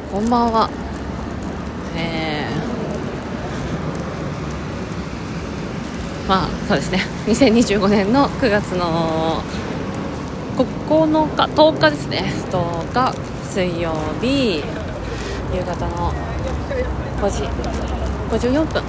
こんばんは。そうですね、2025年の9月の9日10日ですね。10日水曜日夕方の5時54分、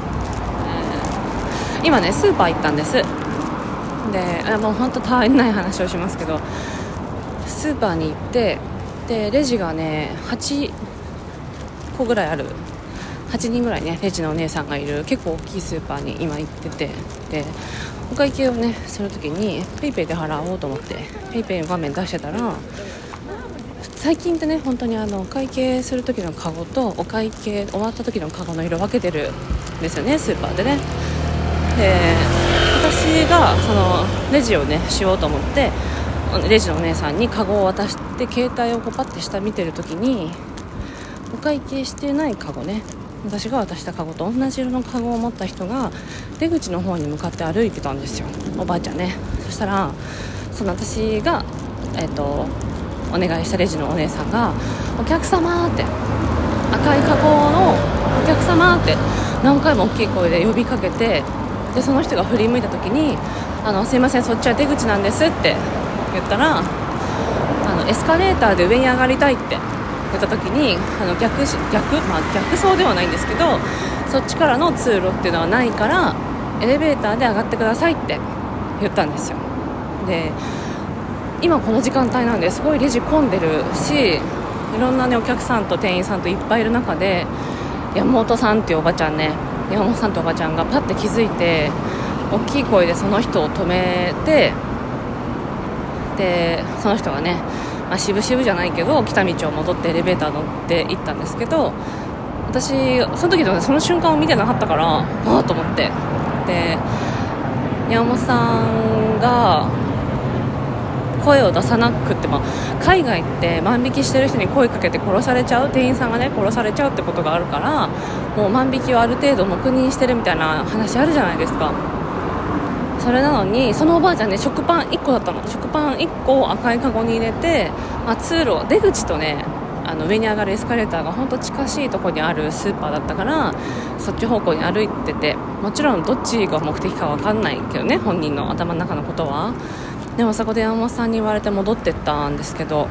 今ねスーパー行ったんです。でもうほんとたわいない話をしますけど、スーパーに行って、でレジがね8個ぐらいある、8人ぐらいねレジのお姉さんがいる結構大きいスーパーに今行ってて、でお会計をねするときにペイペイで払おうと思ってペイペイの画面出してたら、最近ってね本当にお会計する時のカゴとお会計終わった時のカゴの色分けてるんですよね、スーパーでね。で私がそのレジをねしようと思ってレジのお姉さんにカゴを渡して携帯をパッて下見てる時に、お会計してないカゴね、私が渡したカゴと同じ色のカゴを持った人が出口の方に向かって歩いてたんですよ、おばあちゃんね。そしたらその私がお願いしたレジのお姉さんがお客様って赤いカゴのお客様って何回も大きい声で呼びかけて、でその人が振り向いた時にすいませんそっちは出口なんですって言ったら、エスカレーターで上に上がりたいって言った時に逆走ではないんですけど、そっちからの通路っていうのはないからエレベーターで上がってくださいって言ったんですよ。で今この時間帯なんですごいレジ混んでるし、いろんなねお客さんと店員さんといっぱいいる中で、山本さんっていうおばちゃんね、山本さんとおばちゃんがパッて気づいて大きい声でその人を止めて、でその人がね、渋々じゃないけど来た道を戻ってエレベーター乗って行ったんですけど、私その時の、ね、その瞬間を見てなかったからと思って、で山本さんが声を出さなくても、海外って万引きしてる人に声かけて殺されちゃう、店員さんがね殺されちゃうってことがあるから、もう万引きをある程度黙認してるみたいな話あるじゃないですか。それなのにそのおばあちゃんね食パン1個だったの。食パン1個を赤いカゴに入れて、通路出口とね上に上がるエスカレーターが本当近しいところにあるスーパーだったから、そっち方向に歩いてて、もちろんどっちが目的か分かんないけどね、本人の頭の中のことは。でもそこで山本さんに言われて戻ってったんですけど、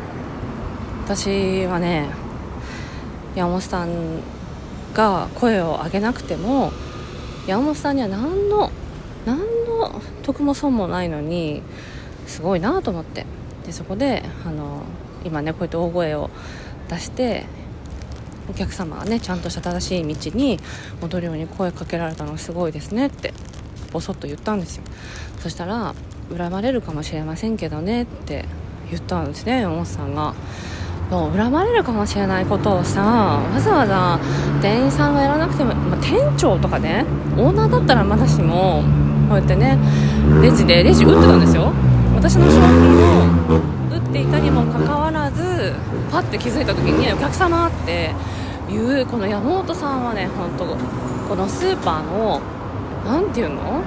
私はね山本さんが声を上げなくても山本さんには何の得も損もないのにすごいなと思って、でそこで今ねこうやって大声を出してお客様がねちゃんとした正しい道に戻るように声かけられたのがすごいですねってボソッと言ったんですよ。そしたら恨まれるかもしれませんけどねって言ったんですね、山本さんが。もう恨まれるかもしれないことをさ、わざわざ店員さんがやらなくても、店長とかねオーナーだったらまだしも、こうやってねレジ打ってたんですよ。私の商品を打っていたにもかかわらずパッて気づいた時にお客様っていうこの山本さんはね、本当このスーパーのなんていうの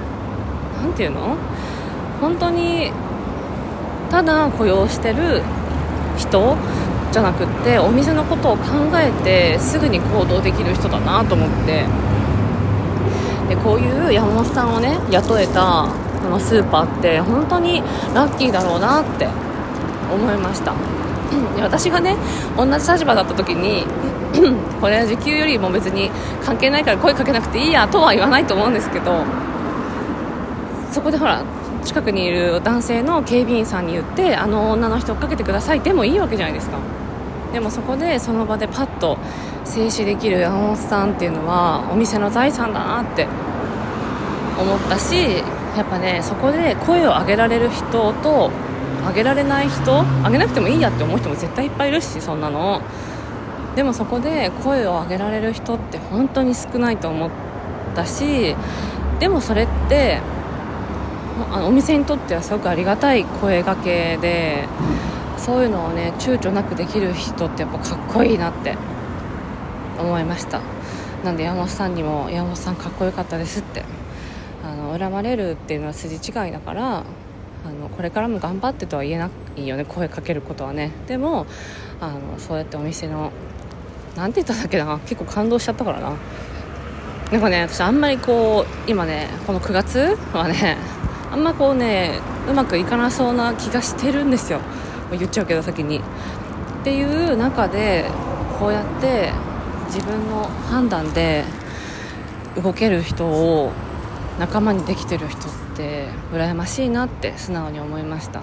本当にただ雇用してる人じゃなくってお店のことを考えてすぐに行動できる人だなと思って、でこういう山本さんをね雇えたこのスーパーって本当にラッキーだろうなって思いました。で私がね同じ立場だった時にこれは時給よりも別に関係ないから声かけなくていいやとは言わないと思うんですけど、そこでほら近くにいる男性の警備員さんに言って女の人追っかけてくださいでもいいわけじゃないですか。でもそこでその場でパッと静止できる山本さんっていうのはお店の財産だなって思ったし、やっぱねそこで声を上げられる人と上げられない人、上げなくてもいいやって思う人も絶対いっぱいいるし、そんなのでもそこで声を上げられる人って本当に少ないと思ったし、でもそれってお店にとってはすごくありがたい声掛けで、そういうのをね躊躇なくできる人ってやっぱかっこいいなって思いました。なんで山本さんにも山本さんかっこよかったですって、恨まれるっていうのは筋違いだからこれからも頑張ってとは言えないよね、声かけることはね。でもそうやってお店のなんて言ったんだっけな、結構感動しちゃったからな。なんかね、私あんまり今ねこの9月はねあんまうまくいかなそうな気がしてるんですよ。もう言っちゃうけど先にっていう中で、こうやって自分の判断で動ける人を仲間にできてる人って羨ましいなって素直に思いました。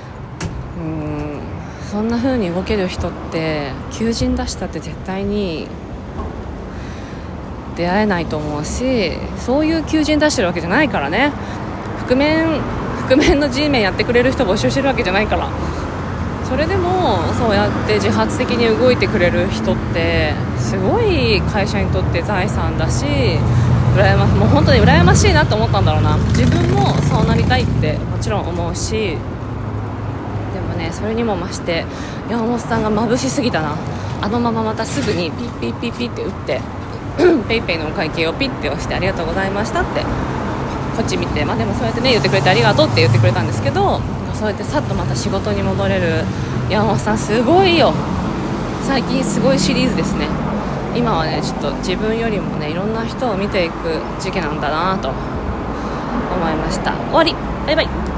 そんな風に動ける人って求人出したって絶対に出会えないと思うし、そういう求人出してるわけじゃないからね。覆面の G メンやってくれる人募集してるわけじゃないから。それでもそうやって自発的に動いてくれる人ってすごい会社にとって財産だし、もう本当に羨ましいなと思ったんだろうな。自分もそうなりたいってもちろん思うし、でもね、それにも増して山本さんが眩しすぎたな。あのまままたすぐにピッピッピッピッって打ってペイペイのお会計をピッて押してありがとうございましたってこっち見て、でもそうやってね言ってくれてありがとうって言ってくれたんですけど、そうやってさっとまた仕事に戻れる山本さんすごいよ。最近すごいシリーズですね。今はねちょっと自分よりもねいろんな人を見ていく時期なんだなと思いました。終わり。バイバイ。